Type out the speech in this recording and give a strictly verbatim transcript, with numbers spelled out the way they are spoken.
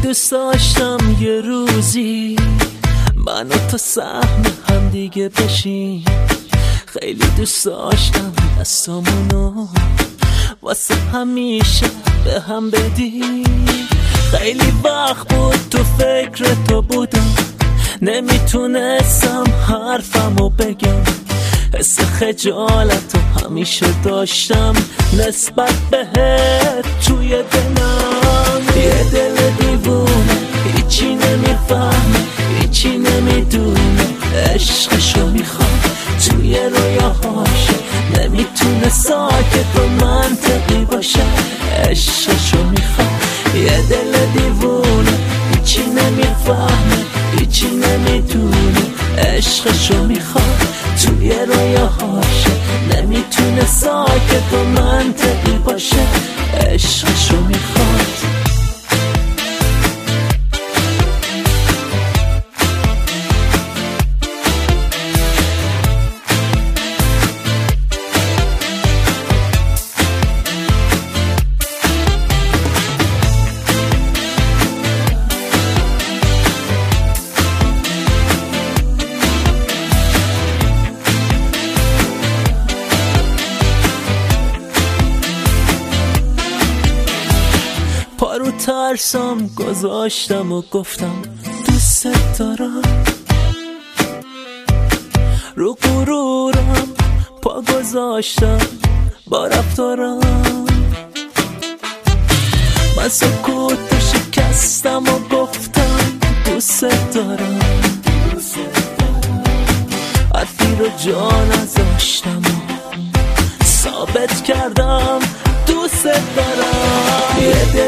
دوست داشتم یه روزی من و تو سهم هم دیگه بشیم. خیلی دوست داشتم دستامونو واسه همیشه به هم بدیم. خیلی وقت بود تو فکر تو بودم، نمیتونستم حرفمو بگم. حس خجالت رو همیشه داشتم نسبت بهت توی دلم. یه دل دیوونه هیچی نمیفهمه، هیچی نمیدونه، عشقشو میخوام توی رویاهاش، نمیتونه ساکت و منطقی باشه، عشقشو میخوام. یه دل دیوونه هیچی نمیفهمه، هیچی نمیدونه، عشقشو میخوام توی رویاهاش، نمیتونه ساکت و منطقی باشه، عشقشو میخواد. پارو ترسم گذاشتم و گفتم دوست دارم. رو غرورم پا گذاشتم با رفتارم. من سکوت شکستم و گفتم دوست دارم. حرفی رو جا نذاشتم و ثابت کردم دوست دارم. یه